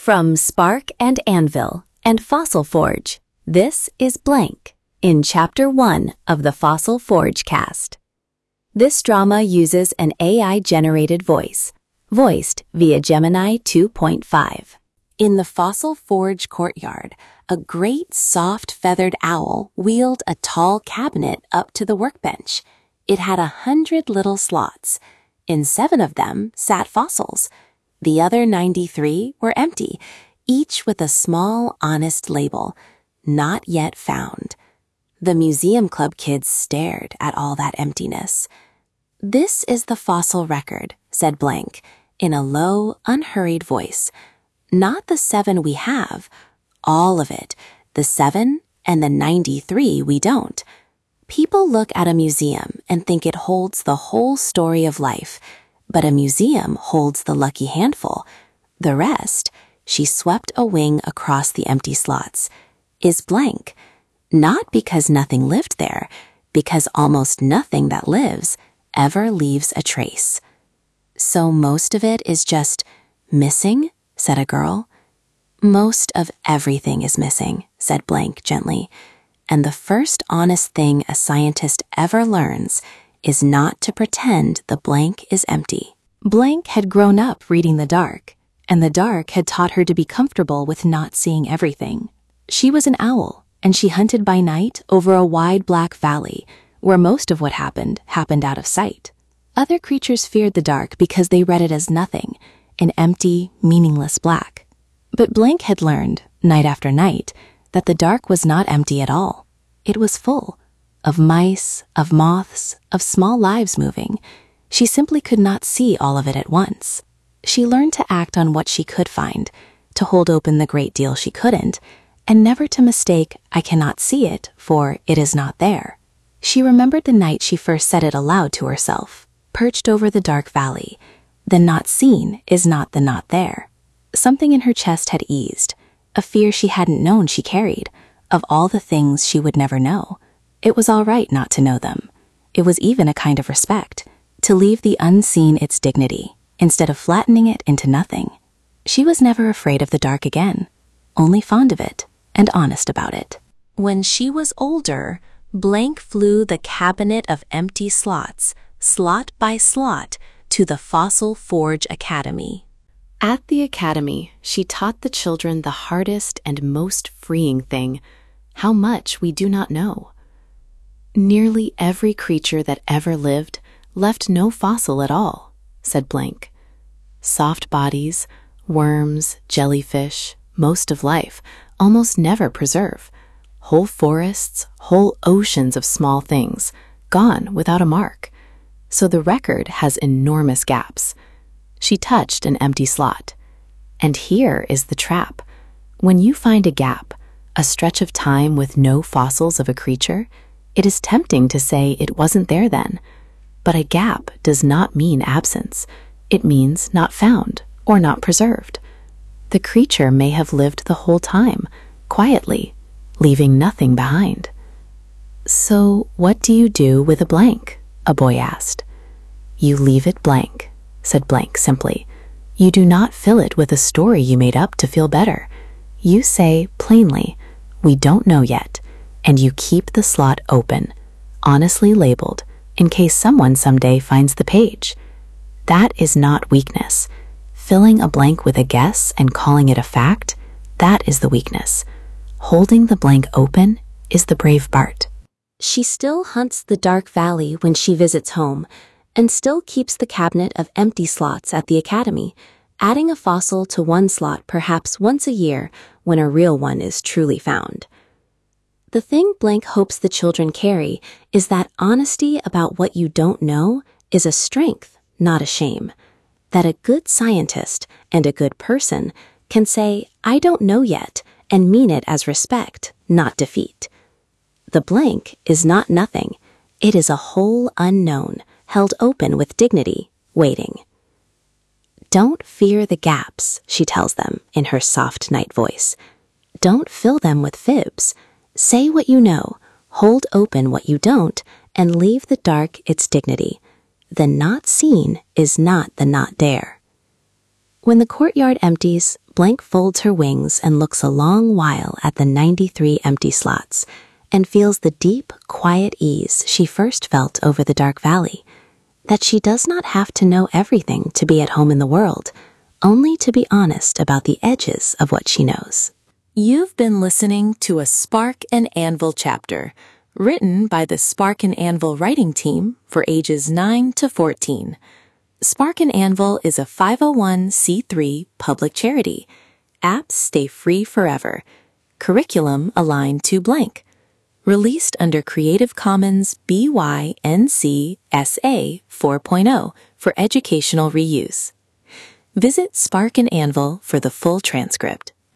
From Spark and Anvil and Fossil Forge, this is Blank in Chapter 1 of the Fossil Forge cast. This drama uses an AI-generated voice, voiced via Gemini 2.5. In the Fossil Forge courtyard, a great soft feathered owl wheeled a tall cabinet up to the workbench. It had 100 little slots. In 7 of them sat fossils. The other 93 were empty, each with a small, honest label, "Not yet found." The museum club kids stared at all that emptiness. "This is the fossil record," said Blank, in a low, unhurried voice. "Not the 7 we have, all of it, the 7 and the 93 we don't. People look at a museum and think it holds the whole story of life, but a museum holds the lucky handful. The rest," she swept a wing across the empty slots, "is blank. Not because nothing lived there, because almost nothing that lives ever leaves a trace." "So most of it is just missing?" said a girl. "Most of everything is missing," said Blank gently. "And the first honest thing a scientist ever learns is not to pretend the blank is empty." Blank had grown up reading the dark, and the dark had taught her to be comfortable with not seeing everything. She was an owl, and she hunted by night over a wide black valley where most of what happened out of sight. Other creatures feared the dark because they read it as nothing, an empty, meaningless black. But Blank had learned, night after night, that the dark was not empty at all. It was full of mice, of moths, of small lives moving. She simply could not see all of it at once. She learned to act on what she could find, to hold open the great deal she couldn't, and never to mistake "I cannot see it" for "it is not there." She remembered the night she first said it aloud to herself, perched over the dark valley. "The not seen is not the not there." Something in her chest had eased, a fear she hadn't known she carried, of all the things she would never know. It was all right not to know them. It was even a kind of respect, to leave the unseen its dignity, instead of flattening it into nothing. She was never afraid of the dark again, only fond of it and honest about it. When she was older, Blank flew the cabinet of empty slots, slot by slot, to the Fossil Forge Academy. At the academy, she taught the children the hardest and most freeing thing: how much we do not know. "Nearly every creature that ever lived left no fossil at all," said Blank. "Soft bodies, worms, jellyfish, most of life, almost never preserve. Whole forests, whole oceans of small things, gone without a mark. So the record has enormous gaps." She touched an empty slot. "And here is the trap. When you find a gap, a stretch of time with no fossils of a creature, it is tempting to say it wasn't there then. But a gap does not mean absence. It means not found or not preserved. The creature may have lived the whole time, quietly, leaving nothing behind." "So what do you do with a blank?" a boy asked. "You leave it blank," said Blank simply. "You do not fill it with a story you made up to feel better. You say plainly, 'We don't know yet,' and you keep the slot open, honestly labeled, in case someone someday finds the page. That is not weakness. Filling a blank with a guess and calling it a fact, that is the weakness. Holding the blank open is the brave part." She still hunts the dark valley when she visits home, and still keeps the cabinet of empty slots at the academy, adding a fossil to one slot perhaps once a year when a real one is truly found. The thing Blank hopes the children carry is that honesty about what you don't know is a strength, not a shame. That a good scientist and a good person can say, "I don't know yet," and mean it as respect, not defeat. The blank is not nothing. It is a whole unknown, held open with dignity, waiting. "Don't fear the gaps," she tells them in her soft night voice. "Don't fill them with fibs. Say what you know, hold open what you don't, and leave the dark its dignity. The not seen is not the not there." When the courtyard empties, Blank folds her wings and looks a long while at the 93 empty slots and feels the deep, quiet ease she first felt over the dark valley, that she does not have to know everything to be at home in the world, only to be honest about the edges of what she knows. You've been listening to a Spark and Anvil chapter, written by the Spark and Anvil writing team for ages 9 to 14. Spark and Anvil is a 501c3 public charity. Apps stay free forever. Curriculum aligned to blank. Released under Creative Commons BY-NC SA 4.0 for educational reuse. Visit Spark and Anvil for the full transcript.